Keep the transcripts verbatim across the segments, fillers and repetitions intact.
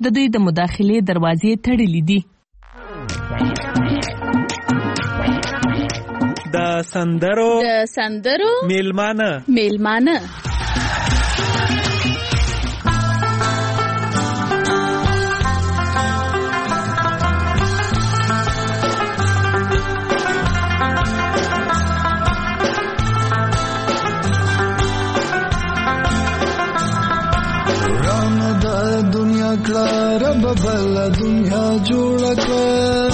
د دوی د مداخلې دروازې تړلې دي. د سندرو د سندرو میلمانه میلمانه دنیا کړه رب بل دنیا جوړ کړه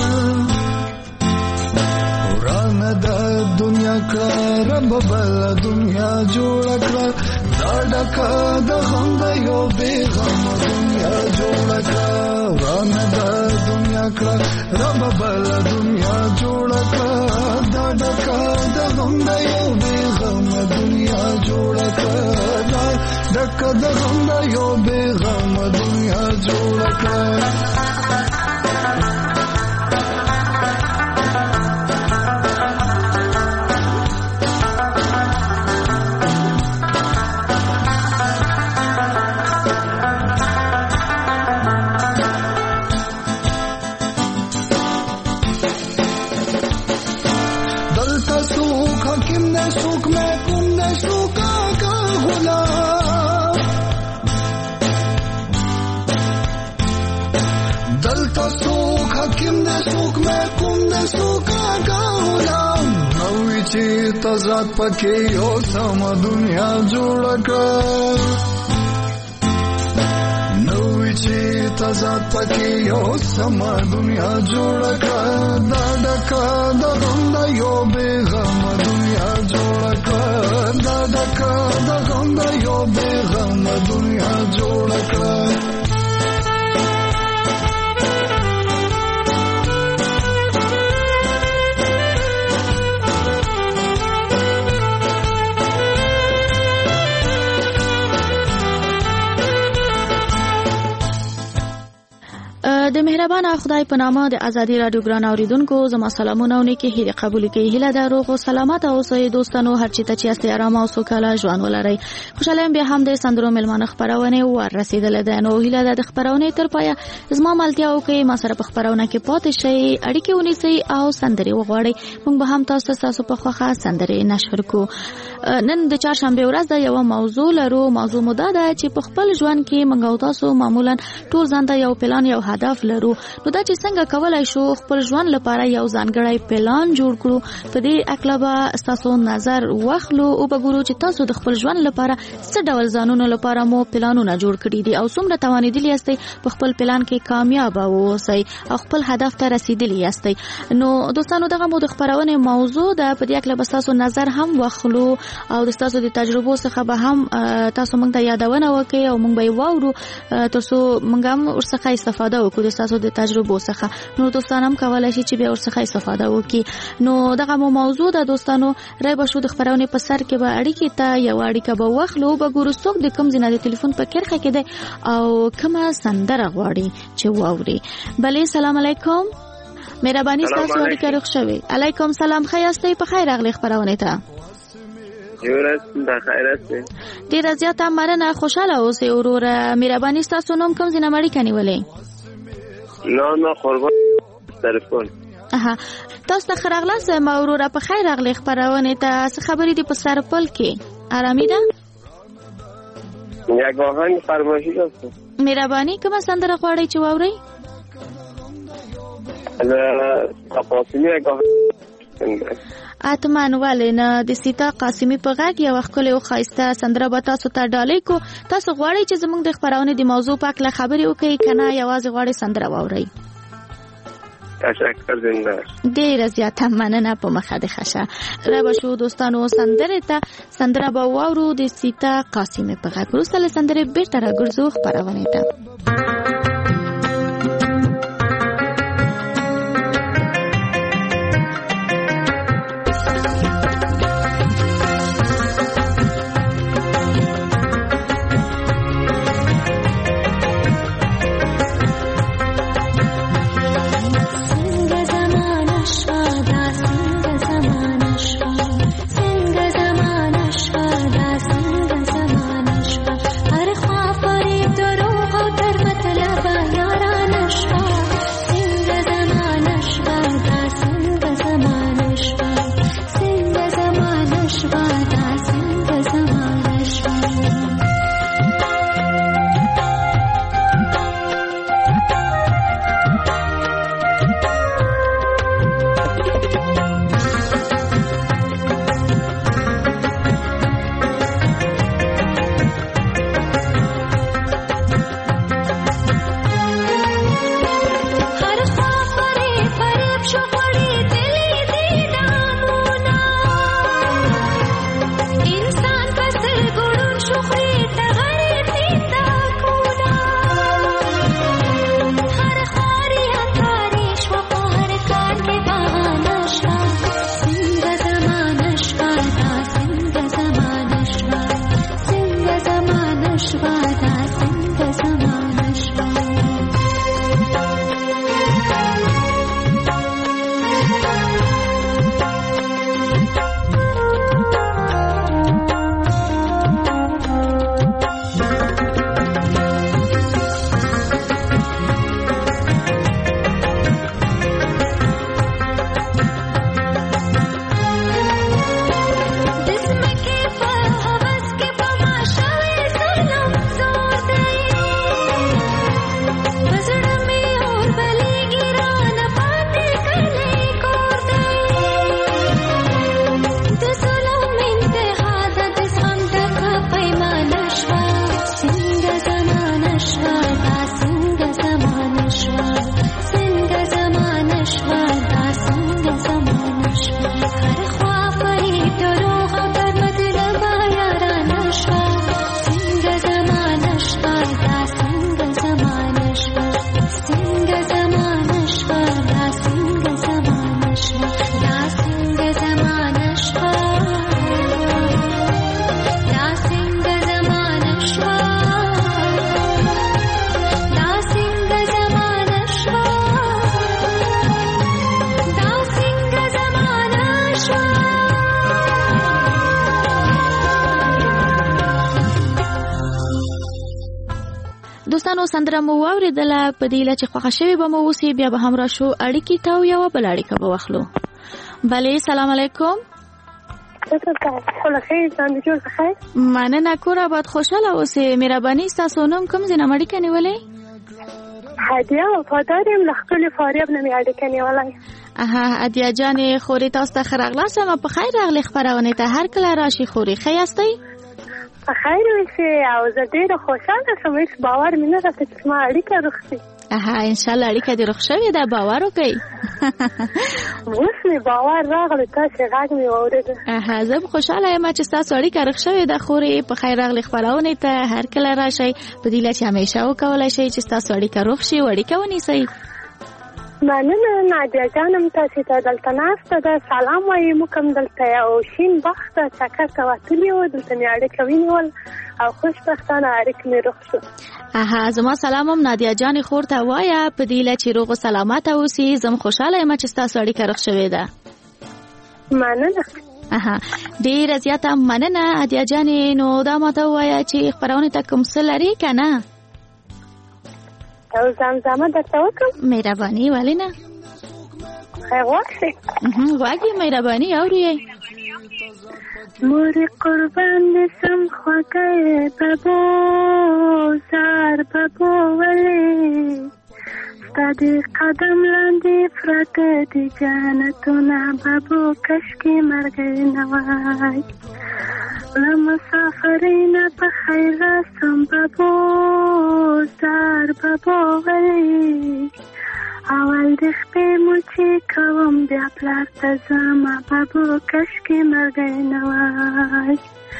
وران د دنیا کړه رب بل دنیا جوړ کړه دا ډکه د غم د یو بې غم دنیا جوړ کړه وران د دنیا کړه رب بل دنیا جوړ کړه دا ډکه د غم د یو بې غم دنیا جوړ کړه ډکه د غم د یو بې غم دنیا جوړ کړه. دلته څوک حکیم نه څوک محکوم نه څوک آقا غلام دلته څوک حکیم نه څوک محکوم نه څوک آقا غلام نوې چې تضاد پکې یو سم دنیا جوړ کړ نوې چې تضاد پکې یو سم دنیا جوړ کړ دا ډکه د غم د یو بې غم دنیا جوړ کړ دا ډکه د غم د یو بې غم دنیا جوړ کړ. د مهربان خدای په نامه د ازادي رادیو ګران اوریدونکو زما سلامونه او نیکی هیله قبول کړئ. هیله ده روغ او سلامت اوسئ دوستانو، هر چیرته چې یاستئ آرام او سوکاله ژوند ولرئ. خوشاله یم بیا هم د سندرو میلمانه خپرونه ور رسیدلې ده، نو هیله ده د خپرونه تر پایه زما ملتیا وکړئ، ما سره په خپرونه کې پاتې شئ، اړیکې ونیسئ او سندرې وغواړئ. موږ به هم تاسو تاسو په خوښه سندرې نشر کوو. نن د چهارشنبه ورځ ده، یو موضوع لرو. موضوع مو دا ده چې په خپل ژوند کې موږ او تاسو معمولا ټول ځان ته یو پلان یو هدف لرو، نو دا چې څنګه کولای شو خپل ژوند لپاره یو ځانګړی پلان جوړ کړو. په دې اکلبه تاسو نظر واخلو او وګورو چې تاسو د خپل ژوند لپاره څه ډول ځانونو لپاره مو پلانونه جوړ کړی دي او څومره توانیدلی یاستئ په خپل پلان کې کامیاب اوسئ او خپل هدف ته رسیدلی یاستئ. نو دوستانو دغه مو د خپرونې موضوع ده، په دې اکلبه تاسو نظر هم واخلو او د تاسو د تجربو څخه به هم تاسو موږ ته یادونه وکړئ او موږ به واورو تاسو موږ هم ورڅخه استفاده وکړو د تاسو د تجربو څخه. نو دوستان هم کولای شي چې به ورڅخه استفاده وکړي. نو دغه مو موضوع ده دوستانو، راي به شو د خبرونه په سر کې به اړیکې ته یو اړیکه به واخلو، به ګورو څوک د کوم ځای د ټلیفون په کرخه کې ده او کومه سندره غواړي چې واوري. بله سلام علیکم، مهرباني تاسو اړیکه روښ شوي. علیکم سلام، ښه یاستئ؟ په خیر راغلی خبرونه ته. یورس د خیرت ډیره زیاته مننه، خوشاله اوسئ وروره. مهرباني تاسو نوم کوم ځای نه اړیکه نیولې؟ نه نه قربان تلیفون. اها تاسو ته خراغلاس ما وروره په خیر راغلی خبرونه ته. څه خبرې دي په سرپل کې؟ آرامي ده؟ یک آهنگ فرمایشی داشتم. مهرباني کومه سندره غواړئ چې واورئ؟ د قاسمی یک آهنگ اتمن ولې نه د سیتا قاسمی په غږ یو ښکلې او ښایسته سندره به تاسو ته ډالۍ کو. تاسو غواړئ چې زموږ د خبرونه د موضوع په اړه خبرې وکړئ کنه یوازې غواړئ سندره واورئ؟ تشکر زنده. ډیره زیاته مننه په مخه د خشه. را به شو دوستانو سندره ته سندره به واورو د سیتا قاسمی په غږ. وروسته له سندرې بیرته راګرځو خبرونه ته. ارخوا فریب دروغ و در سندره مو واوریدله، په دې هیله چې خوښه شوې به مو اوسي. بیا به هم راشو اړیکې ته او یوه بله اړیکه به واخلو. بله سلام علیکم. مننه کور آباد، خوشحاله اوسئ. مهرباني ستاسو نوم کوم ځای نه اړیکه نیولې؟ هدیه وفادار یم، له ښکلي فاریاب نه مې اړیکه نیولی. اها هدیه جانې خورې تاسو ته ښه راغلاست. ما په خیر راغلې خپرونې ته. هر کله راشي خورې، ښه یاستئ؟ په خیر اوسئ او زه ډېره خوشحاله شوم. هېڅ باور مې نه راته چې زما اړیکه روغ شي. اها انشاءالله اړیکه دې روغ شوې ده، باور وکړئ. اوس مې باور راغلی، تاسې غږ مې واورېده. اها زه به خوشحاله یم چې ستاسو اړیکه روغ شوې ده خورې. په خیر راغلې خپرونې ته. هر کله راشئ، په دې هیله چې همیشه وکولی شئ چې ستاسو اړیکه روغ شي او اړیکه ونیسئ. مننه نادیه جانم، تاسې ته دلته ناسته ده سلام وایي. موږ هم دلته یو شین باغ ته چکر ته وتلي وو، دلته مې اړیکه ونیول او خوشبختانه اړیکه مې روغ شو. اها زما سلام هم نادیه جانې خور ته وایه، په دې هیله چې روغ و سلامته اوسي. زه هم خوشحاله یم چې ستاسو اړیکه روغ شوې ده. مننه. اها ډېره زیاته مننه هدیه جانې. نو دا ماته ووایه چې خپرونې ته کوم څه لرې که نه؟ او زمزمه درته وکړم؟ مهرباني ولې نه؟ ښه غوږ شي. غوږ یې مهرباني اوري یې. مورې قربان دې سم خوږه یې ببو زار ببو ولې ستا د قدم لاندې پراته دي جنتونه ببو کشکې مرګی نه وای. له مسافرۍ نه په خیر راسم ببو زار ببو ولې اول د خپې موچې کوم بیا پلار ته ځم ببو کشکې مرګی نه وای.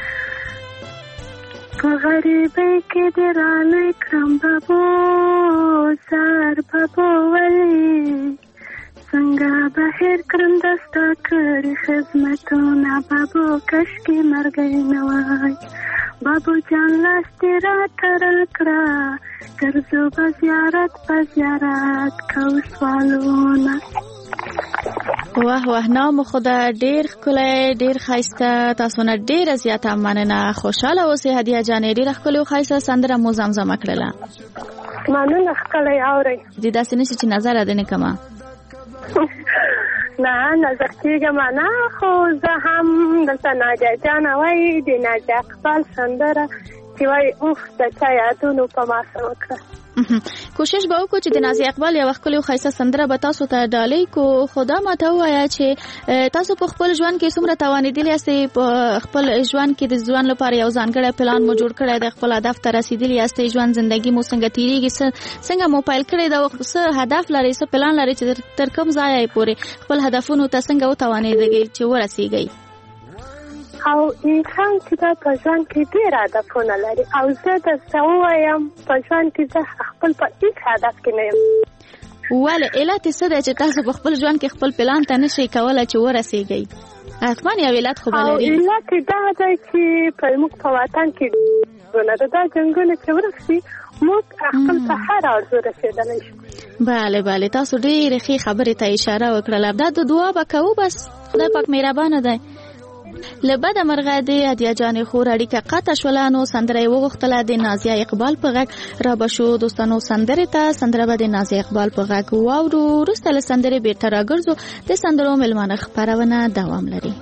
په غریبۍ کې دې رالوی کړم ببو زار ببو ولې څنګه بهر کړم د ستا کړي خدمتونه ببو کشکې مرګی نه وای. بابو جان لاس دې راته راکړه ګرځو به زیارت په زیارت کوو سوالونه. واه واه نام خدا ډیر ښکلی ډیر ښایسته. تاسو نه ډیره زیاته مننه. خوشحاله اوسئ هدیه جانې. ډیره ښکلې او ښایسته سندره مو زمزمه کړله. مننه ښکلی اورئ. دې داسې نه شي چې نظر دې نه کړمه. نه نظر کېږم نه، خو زه هم دلته نادیه جانه وایي د نادیه اقبال سندره چې وایي اوف د چا یادونو په ما څه وکړه. کوشش به وکړو چې د نازیه اقبال یوه ښکلې او ښایسته سندره به تاسو ته ډالۍ کړو. خو دا ماته ووایه چې تاسو په خپل ژوند کې څومره توانېدلي یاستئ، په خپل ژوند کې د ژوند لپاره یو ځانګړی پلان مو جوړ کړی دی، خپل هدف ته رسېدلي یاستئ، ژوند زندګي مو څنګه تېرېږي، څنګه مو پیل کړی ده، څه هدف لرئ، څه پلان لرئ چې تر کوم ځایه پورې خپل هدفونو ته څنګه وتوانېدئ چې ورسېږئ. او انسان چې دا په ژوند کې ډېر هدفونه لري او زه درته ووایم په ژوند کې زه خپل په هېڅ هدف کې نه یم. ولې علت یې څه دی چې تاسو په خپل ژوند کې خپل پلان ته نشئ کولی چې ورسېږئ؟ حتما یو علت خو به لري. او علت یې دا دی چې موږ په وطن کې جنګونه ده، دا جنګونه چې ورک شي موږ خپل په هر ارزو رسېدلی شو. بله بله تاسو ډېرې ښې خبرې ته اشاره وکړله. دا د دعا به کوو، بس خدای پاک مهربانه دی. له بده مرغه د هدیه جانې خور اړیکه قطع شوله، نو سندره یې وغوښتله د نازیه اقبال په غږ. را به شو دوستانو سندرې ته. سندره به د نازیه اقبال په غږ واورو. وروسته له سندرې بېرته راګرځو. د سندرو مېلمانه خپرونه دوام لري.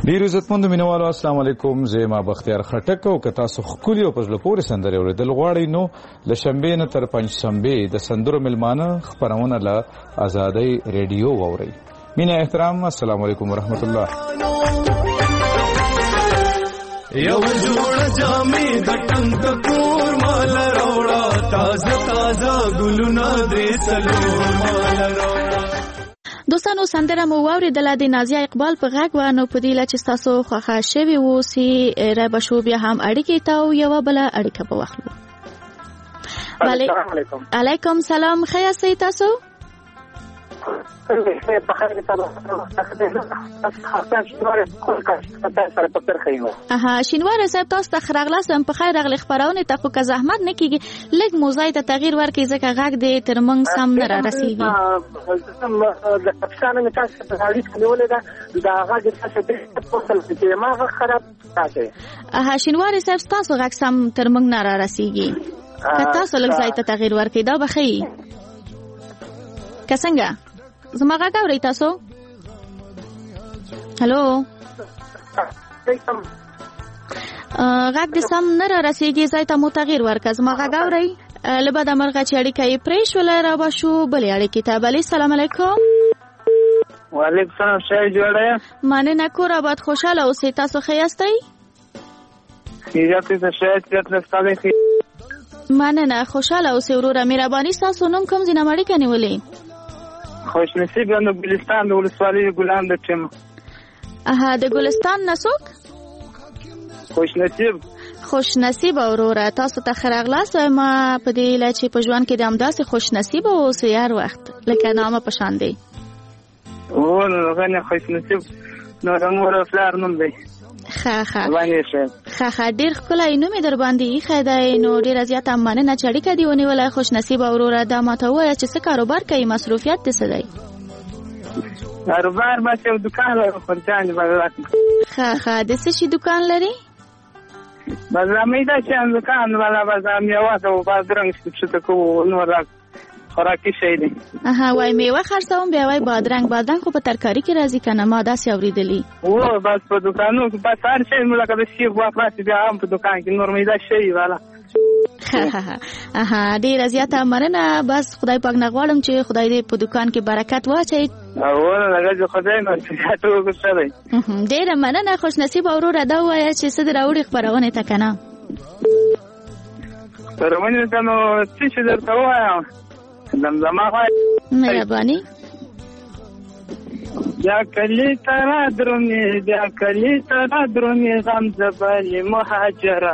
ډیر عزتمند مینوالو السلام علیکم. زه ما بختیار خټک او که تاسو ښکلي او په زړه پورې سندرې اورېدل غواړئ نو له شنبې نه تر پنجشنبې د سندرو میلمانه خپرونه له ازادۍ ریډیو واورئ. مینه احترام، السلام علیکم ورحمت الله. یو جوړ جامې د ټنګ کور مال راوړه، تازه تازه ګلونه دې څلور مال راوړه. دوستانو سندره مو واورېدله د نازیه اقبال په غږ وه. نو په دې له چې ستاسو خوښه شوې اوسي رای به شو بیا هم اړیکې ته او یوه بله اړیکه به واخلو. السلام علیکم. علیکم سلام. ښه یاستئ تاسو؟ اها شینواره صاحب تاسو ته ښه راغلاست. په خیر راغلی خپرونې ته. خو که زحمت نه کېږي لږ موضوع ته تغییر ورکړئ ځکه غږ دې تر موږ سم نه رارسېږي. د پاکستان مې تاسو ته اړیک نیولې ده د غږ تاسو دې پوښتنه چې ما غږ خراب تاسو. اها شینواره صاحب تاسو غږ سم تر موږ نه رارسېږي. که تاسو لږ ځای ته تغییر ورکړئ دا به ښه وي. که څنګه زما غږ اورئ تاسو؟ هلو غږ دې سم نه رارسېږي، ځای ته مو تغییر ورکړه. زما غږ اورئ؟ له بده مرغه چې اړیکه یې پرېښوله را به شو بلې اړیکې ته. بلې سلام علیکم. وعلیکم سلام. ښه جوړه یې؟ مننه کور آباد خوشحاله اوسئ. تاسو ښه یاستئ؟ خیریت دې ښه یاست؟ مننه خوشحاله اوسئ وروره. مهرباني ستاسو نوم کوم ځای نه اړیکه نیولې؟ خوش نصیب نو ګلستان د ولسوالۍ ګلان د ټیم. اها د ګلستان نه څوک؟ خوش نصیب. خوش نصیب وروره تاسو ته ښه راغلاست. ما په دې هیله چې په ژوند کې د همداسې خوش نصیب اوسئ هر وخت لکه نامه په شان دی. او نو غنه خوش نصیب نو د مور او پلار نوم دی. ښه ښه ښه ښه ډېر ښکلی نوم یې در باندې ایښی دی. نو ډېره زیاته مننه چې اړیکه دې ونیوله. خوش نصیبه وروره دا ماته ووایه چې څه کاروبار کوي، مصروفیت دې څه دی؟ کاروبار بس یو دوکان لرو خرچان بازار. ښه ښه د څه شي دوکان لري؟ بازرامۍ دا چې دوکان والا بازار میوه او بادرنګ څه کوو نور خوراکي شی دی. اها وای میوه خرڅوم بیا وای بادرنګ. بادرنګ خو په ترکاري کې راځي کنه؟ ما داسې اورېدلي. او بس په دوکانو کې بس هر شی مو لکه د سیخ واخلاصي بیا هم په دوکان کې نور میده شی والا. اها ډېره زیاته مننه. بس خدای پاک نه غواړم چې خدای دې په دوکان کې برکت واچوي. او لږه خدای نو چې تاسو وګورئ. ډېره مننه. خوش نصیب وروره دا وایه چې څه دې راوړي خپرونې ته کنه؟ خپرونې ته نو څه شی درته ووایم زمزمه وای. مهرباني. یا کلی ترا درونی یا کلی ترا درونی غم زبالی مهاجرا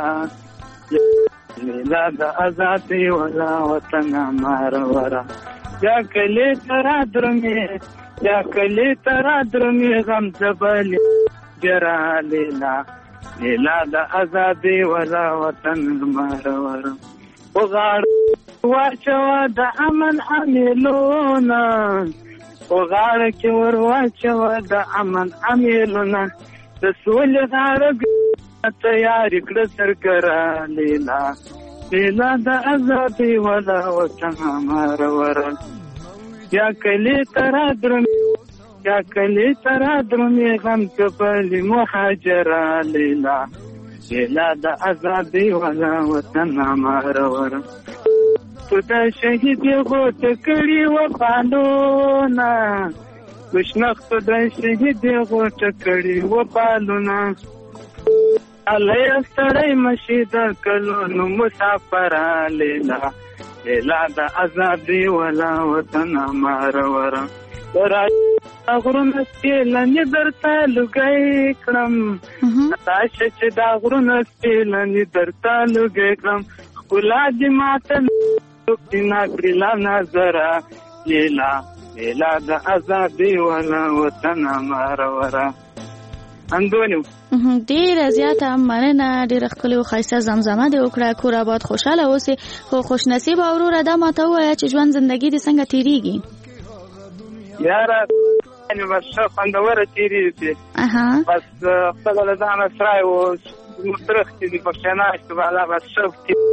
میلاد آزادی ولا وطن مارورا. یا کلی ترا درونی یا کلی ترا درونی غم زبالی جرا لیلا میلاد آزادی ولا وطن مارورا. وغار واچوا د امن امیلونا وغاړه کې ور واچوا د امن امیلونا د سولې غاړه تیاری کړه سرکرا لیلا لیلا د آزادۍ ولا وطن مارور. یا کلی ترا درم یا کلی ترا درم غم کبلی مهاجرا لیلا لیلا د آزادۍ ولا وطن مارور. تو دا شهید غوت کړي و پالونا وشنخت دا شهید غوت کړي و پالونا. علي ستړی مشید کلو نو مسافر لیلا لیلا د آزادۍ ولا وطن مارور. غرونه سپیلنې درته لوګی کړم تاسو چې دا غرونه سپیلنې درته لوګی کړم ښکلا دې ماته دینا کړلا نظر لیلا لیلا د آزادۍ ولا وطن مارور. اندونیو ډېره زیاته مننه. ډېره ښکلې او ښایسته زمزمه دې وکړه. کور آباد خوشحاله اوسې. خو خوش نصیبه وروره دا ماته ووایه چې ژوند زندګي دې څنګه تېرېږي؟ یاره بس ښه خوندوره تېرېږي. بس خپله له ځانه سرای و مترختې دي پکښې ناست بالا بس ښه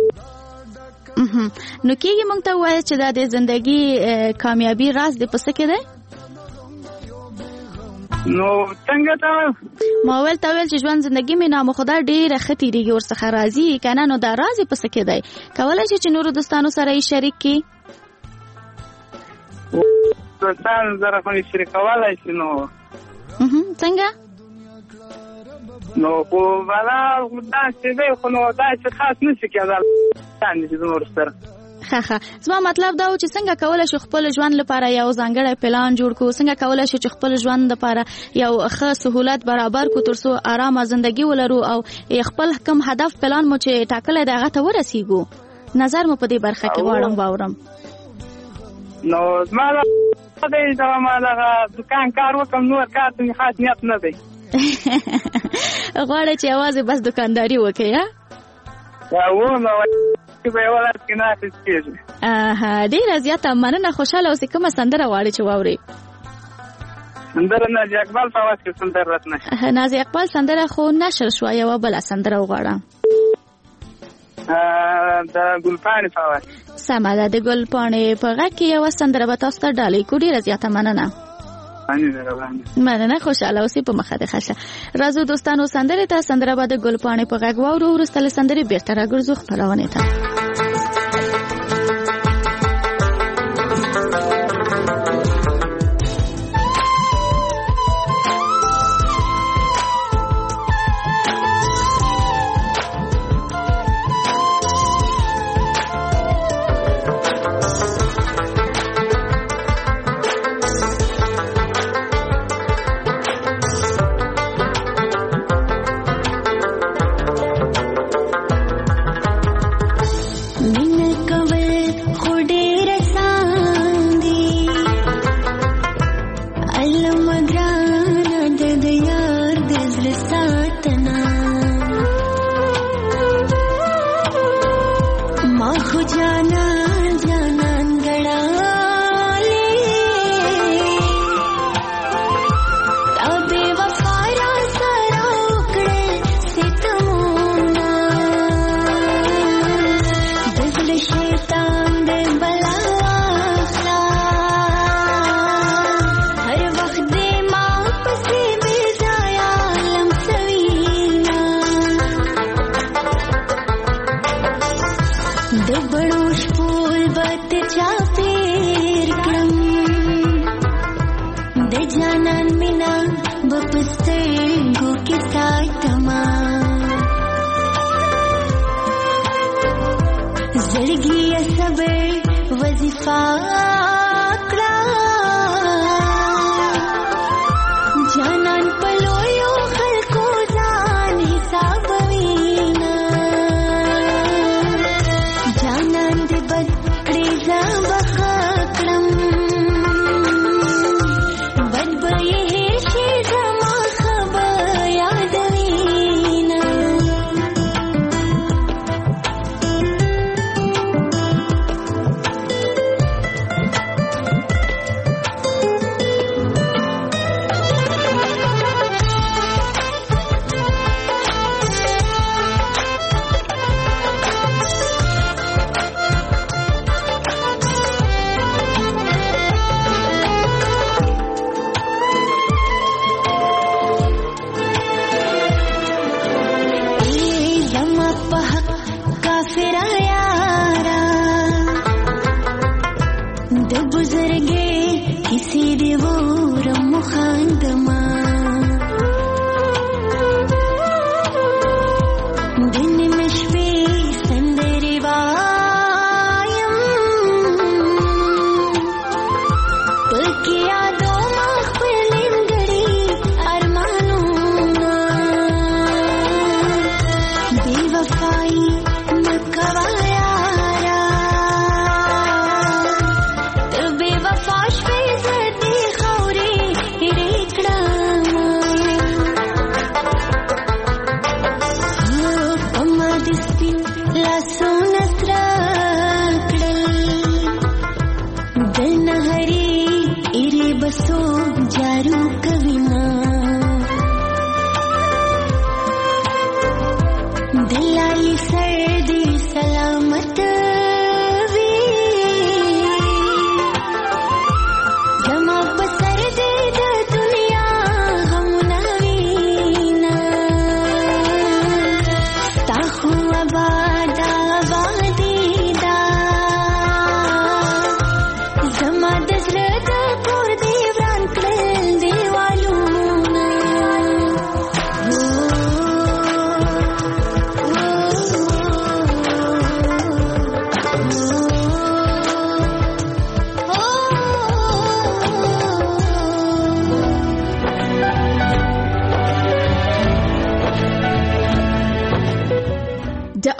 نو کېږي موږ ته ووایه چې دا د زندګي کامیابي راز دې په څه کې دی؟ نو څنګه تا ما ول تا ول چې ژوند زندگی مې نامو خدا ډېره ښه تېرېږي ورڅخه راضي که نه نو دا راز یې پسې کې دی کولی شي چې نورو دوستانو سره یې شریک کړي دوستانو سره خو یې شریکولی شي نو څنګه نو خو بلا داسې دی خو نو داسې خاص نه شي کېدلی چې نور سره ښه ښه زما مطلب دا و چې څنګه کولی شو خپل ژوند لپاره یو ځانګړی پلان جوړ کړو څنګه کولی شو چې خپل ژوند لپاره یو ښه سهولت برابر کړو تر څو ارامه زندگی ولرو او خپل کوم هدف پلان مو چې ټاکلی دی هغه ته ورسیږو نظر مو په دې برخه کې غواړم واورم نو زما دی چې ما دغه دکان کار وکړم نور کار ته مې خاص نیت نه دی غواړی چې یوازې بس دکانداري وکړې یا و نو به یو ورځ کې نه اخیست کېږي اها ډېره زیاته مننه خوشحاله اوسې کومه سندره غواړې چې واورې سندره نازي اقبال په اواز کې سندره راتنه نازي اقبال سندره خو نشر شوه یوه بله سندره وغواړه د ګلپاڼې په اواز سمه ده د ګلپاڼې په غږ کې یوه سندره به تاسو ته ډالۍ کړو ډېره زیاته مننه مننه خوشحاله اوسې په مخه دې ښه راځو دوستانو سندرې ته سندره به د ګلپاڼې په غږ واورو وروسته له سندرې بېرته راګرځو خپرونې ته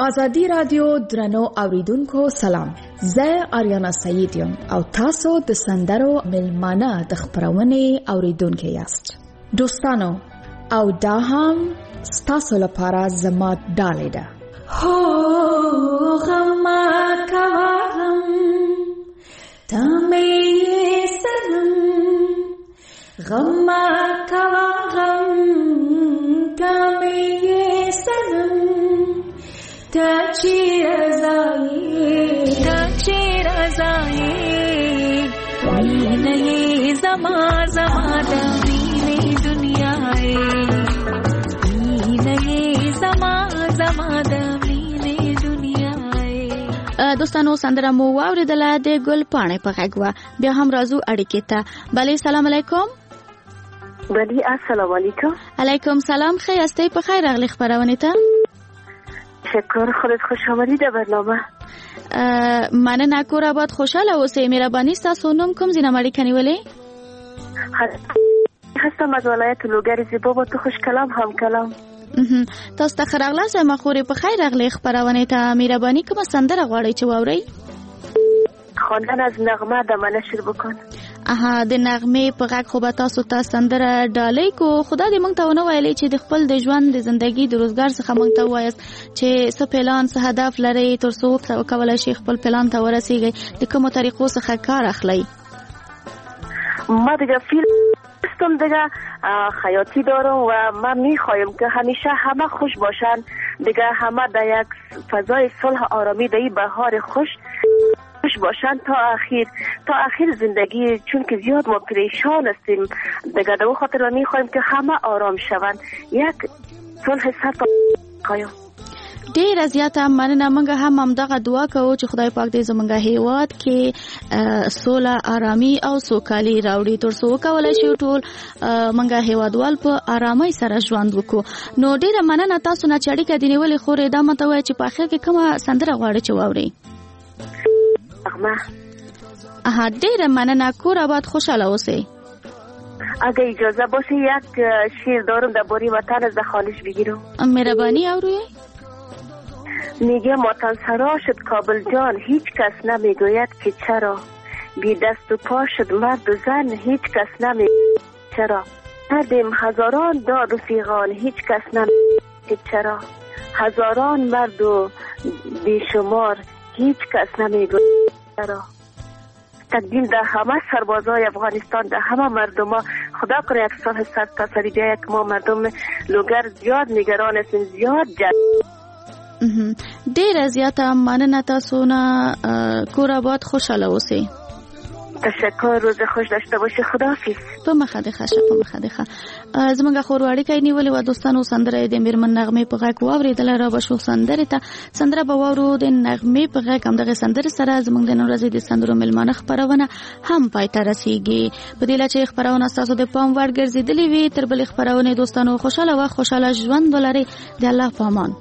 ازادي رادیو درنو اوریدونکو سلام. زه آریانا سعید یم او تاسو د سندرو ملمانه د خبرونې اوریدونکو یاست. دوستانو او دا هم ستاسو لپاره زما ډالۍ ده. هو غم کوام تمه سرم غم کوام تمه سرم تاچی رضایی تاچی رضایی وینه زما زما د وینه دنیای وینه زما زما د وینه دنیای. دوستانو سندره مو واوریدله د ګل پاڼې په غږ وه. بیا هم راځو اړیکې ته. بلې سلام علیکم. بلې السلام علیکم. علیکم سلام. ښه یاستئ؟ په خیر راغلی خپرونې ته. شکر. خودت خوش آمدید در برنامه. مننه. کور آباد خوشحاله اوسئ. مهرباني ستاسو نوم کوم ځای نه اړیکه نیولې؟ هستم از ولایت لوګر زیبا. با تو خوش کلام هم کلام. تاسو ته ښه راغلاست. مخورې په خیر راغلی خپرونې ته. مهرباني کومه سندره غواړئ چې واورئ؟ خواندن از نغمه د منشر بکن. اها د نغمې په غږ خو به تاسو ته سندره ډالۍ کو. خدا دې موږ ته ونه ویلې چې د خپل د ژوند د زندګي د روزګار څخه موږ ته ووایاست چې څه پلان څه هدف لرئ تر څو وکولی شئ خپل پلان ته ورسیږئ. د کومو طریقو څخه کار اخلئ؟ ما دیگه فیلم هستم دیگه خیاطی دارم و من میخوایم که همیشه همه خوش باشن دیگه. همه در یک فضای صلح آرامی در این بهار خوش خوش باشن تا اخیر تا اخیر زندگی، چون که زیاد ما پریشان هستیم دیگه. در خاطر میخوایم که همه آرام شوند. یک صلح سر قایم. ډیره زیاته مننه. موږ هم همدغه دعا کوو چې خدای پاک دې زموږ هیواد کې سوله آرامي او سوکالي راوړي تر څو وکولی شي ټول موږ هیوادوال په آرامۍ سره ژوند وکړو. نو ډیره مننه تاسو نه چې اړیکه دې نیولې. خورې دا ماته ووایه چې په اخر کې کومه سندره غواړئ چې واورئ؟ نغمه. اها ډیره مننه. کور آباد خوشحاله اوسئ. اگه اجازه باشه یک شعر دارم درباره وطن از خانش بگیرم. مهربانی اوروی. میگه وطن سرا شد کابل جان، هیچ کس نمیگوید که چرا. بی دست و پا شد مرد و زن، هیچ کس نمیگوید چرا. کردیم هزاران داد و فیغان، هیچ کس نمیگوید که چرا. هزاران مرد و بیشمار، هیچ کس نمیگوید چرا. تقدیم در همه سربازای افغانستان، در همه مردم ها. خدا کنه یک سال سر تا سری بیاید که ما مردم لوګر زیاد نگران هستیم، زیاد جد. ډیره زیاته مننه. تاسو نه. کور آباد خوشحاله اوسئ. تشکر. روز خوش داشته باشی. خداحافظ. په مخه دې ښه شه. په مخه دې ښه. زموږ خور اړیکه یې نیولې وه. دوستانو سندره د میرمن نغمې په غږ واورېدله. را به شو سندرې ته. سندره به واورو د نغمې په غږ. همدغې سندرې سره زموږ د نن ورځې د سندرو مېلمانه خپرونه هم پای ته رسېږي. په دې له چې خپرونه ستاسو د پام وړ ګرځېدلې وي. تر بلې خپرونې دوستانو خوشحاله وخت خوشحاله ژوند ولرئ. د الله په امان.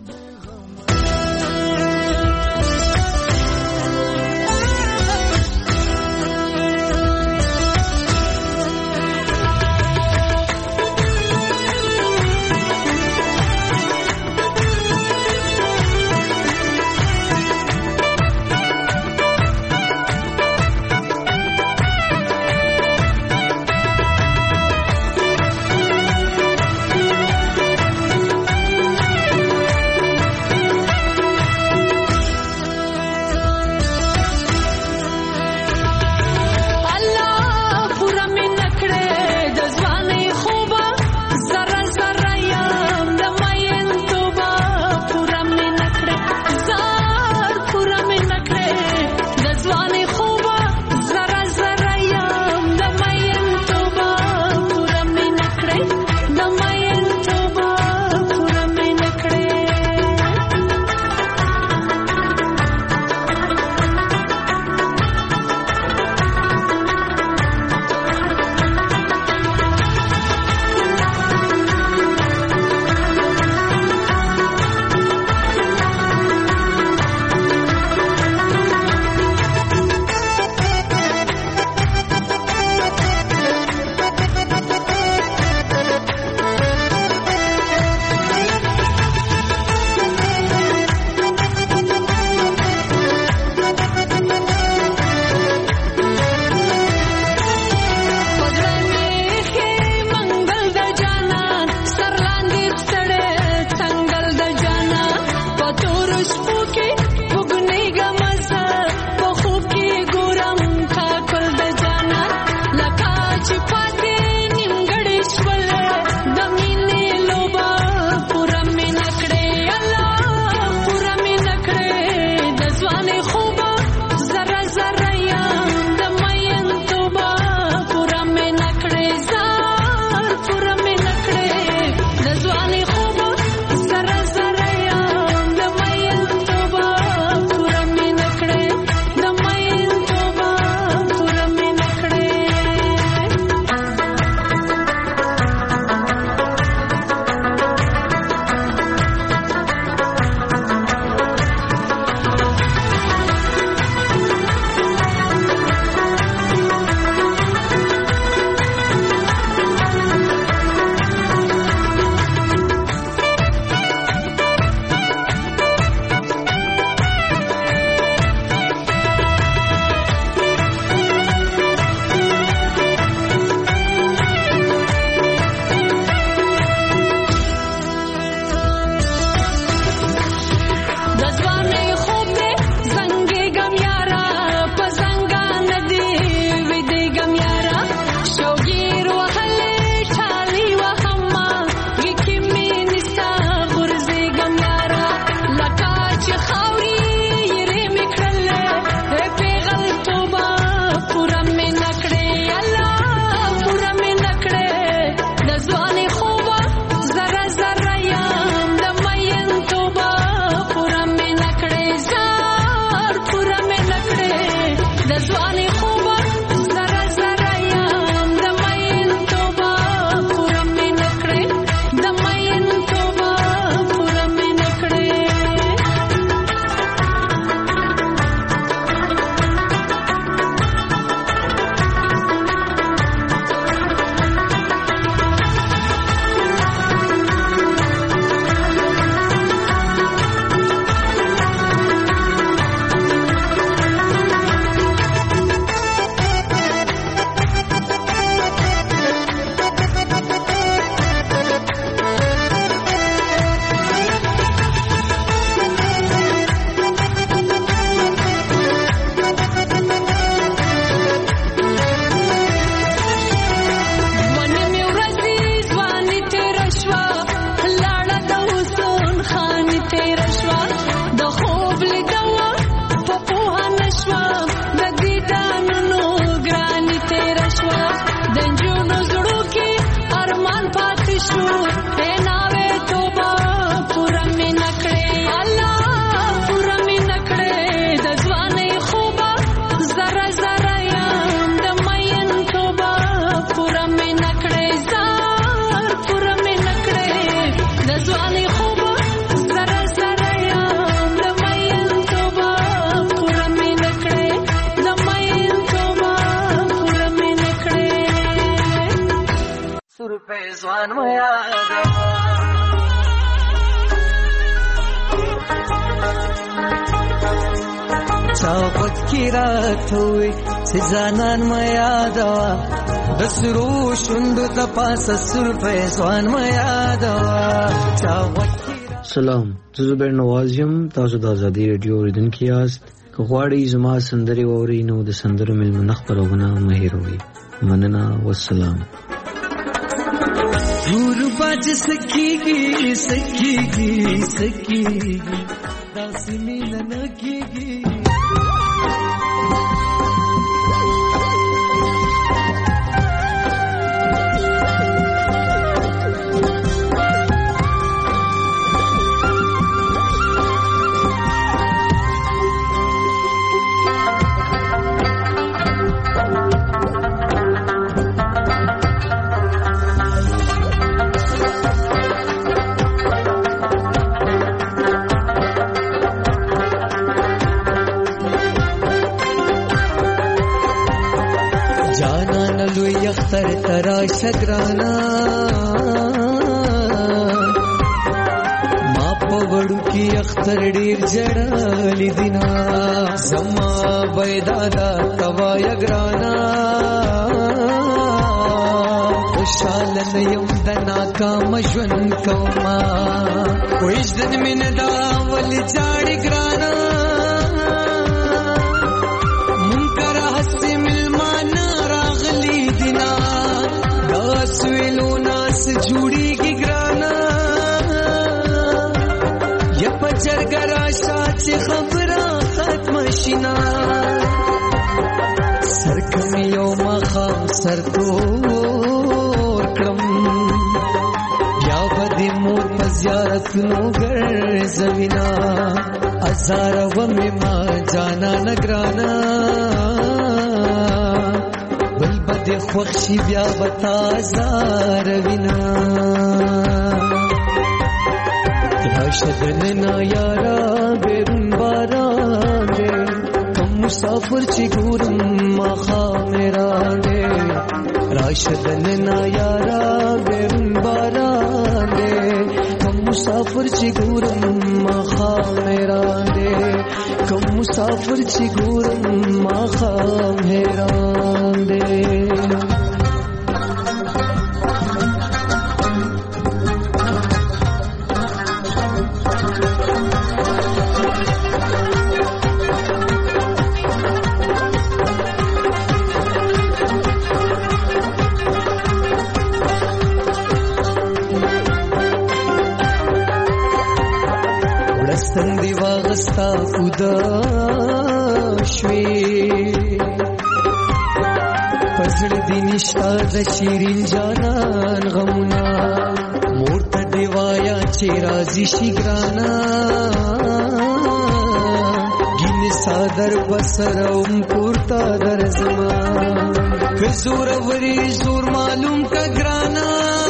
ځوان میا چا وکی راتوي چې ځانان میا دا د سرو شوندو د پاسه سر په ځوان میا دا چا وکی. سلام، زه زبیر نواز یم. تاسو د ازادي رادیو اوریدونکي یاست. که غواړئ زما سندرې واورئ نو د سندرو میلمنه خپرونه مه هېروئ. مننه، والسلام. نور باج سکیږي سکیږي سکیږي داسې مینه نه کیږي. اختر ترا شگرانا ما پوڑو کی اختر ډیر جړالی دینا زما بيدادا توا یگرانا خوشحال نیم د ناکام ژوند کوما کوئی دن من دا ول جاړي ګرانا منکر حسي ملمان راغلی دینا داس ویلو ناس جوړي کی ګرانا یا پچر ګرا شات خبره ختم شینا سرکم یو مخام سر تو یا بدی مور پزیارت نو گر زوینا ازار و ما جانا نگرانا بل بدی خوخشی بیا بتا ازار وینا راشدن نا یارا بیرون باران دے کم مسافر چی گورم مخا میرا دے راشدن نا یارا بیرون باران دے کم مسافر چی گورم مخا میرا دے کم مسافر چی گورم مخا میرا دے. سندی واغستا خدا شوی پزړ دی نشتا د شیرین جانان غمنا مورته دی وایا چې راضی شي ګرانا ګین صادر بسروم پورتا در زمان که زور وری زور معلوم کا ګرانا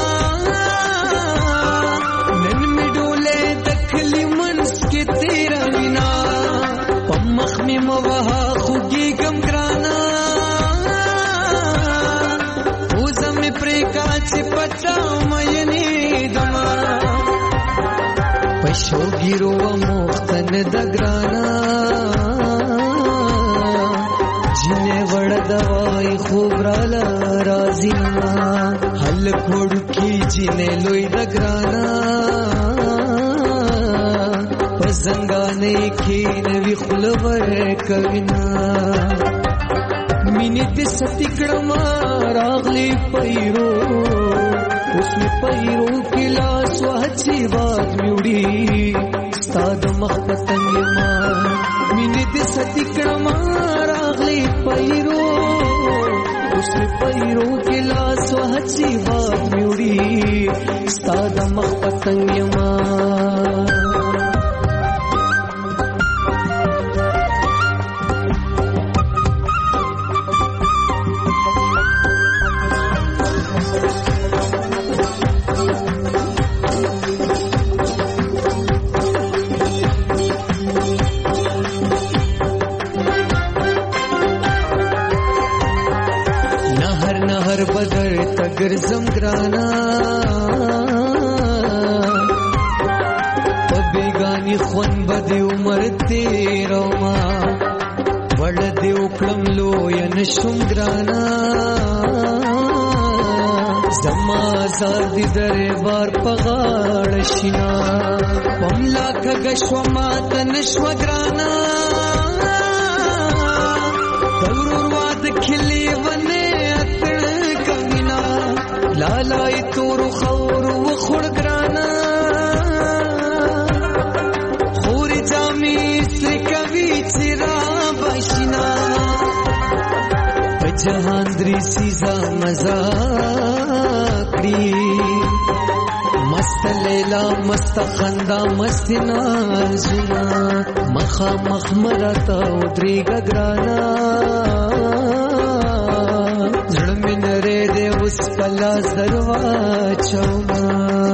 نن می ډوله دخلی تیرا وینا پمخ می موها خوگی گم گرانا اوزم پریکا چی پتا مینی دما پشو گیرو موختن دگرانا جنے وڑ دوائی خوب رالا رازینا حل کھوڑ کی جنے لوئی دگرانا زنګانې کې نوی خلور کوینا مینې دې ستکړم راغلی پیرو اوس می پیرو کې لاس وهچی واد میوړي ستاد مخ پتنګ ما مینې دې ستکړم راغلی پیرو اوس می پیرو کې لاس وهچی واد میوړي ستاد مخ پتنګ ما. ګرځم ګرانا تیرو ما وړ دې وکړم لوی نشم ګرانا زما زاد دربار پغاړ شینا پملا کګشو ما تنشو ګرانا ضرور واد کلی ونه اتړ کمینا لالای تور خور و خړ ګرانا خور جامي سر کوي چرا بشنا جهان دري سيزا مزا کړی مست لیلا مست خندا مست نازنا مخا مخمرتا ودري ګرانا زړه مې نره دې اوس پلا زروا چوما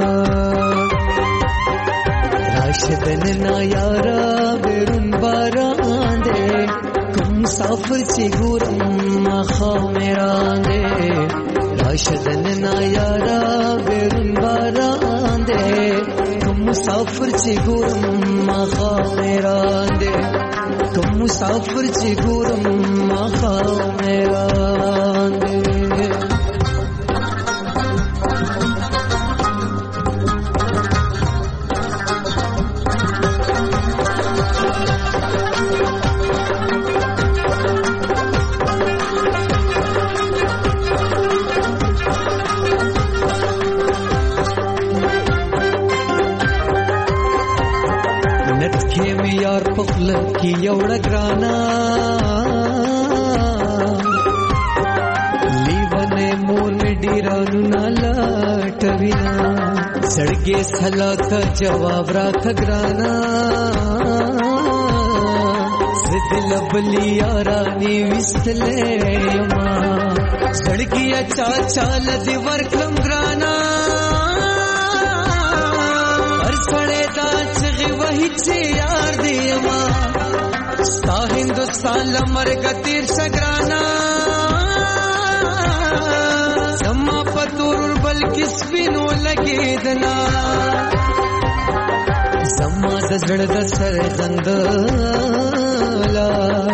راشدن نا یارا بیرون باران دے کم مسافر چی ګورم مخا میران دے راشدن نا یارا بیرون باران دے کم مسافر چی ګورم مخا میران دے کم مسافر چی ګورم مخا میران دے پخل کی یوړ ګرانا لیونه مور می ډیرانو نالا ټوینا سړګي سلا کا جواب راک ګرانا سدل بلی یارانی وستلې یما سړګي اچا چال دی ورکم ګرانا هر سړې دا چغي وਹੀ چې یار دی ما ستا هندوستان لمرګ تیر سګرانا زما پتور بلکې سپینو لګیدنا زما د زړه د سر غندلا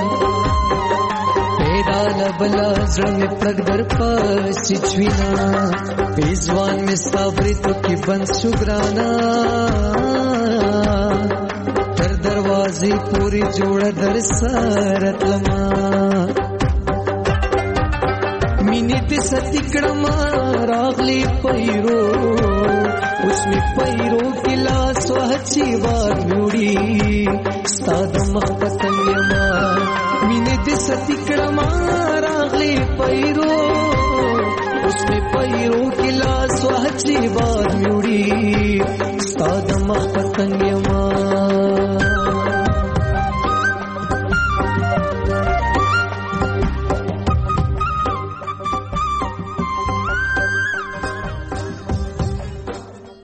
پیدا لبلا زړه می پلګ در پاسې چوینا پیزوان می صبرې تو کې بند شګرانا دروازی پوری جوڑ در سارت لما مینی تی ستکڑما راغلی پیرو اس میں پیرو کی لاس وحچی بار میوڑی ستاد مخبتن یما مینی تی ستکڑما راغلی پیرو اس میں پیرو کی لاس وحچی بار میوڑی ستاد مخبتن یما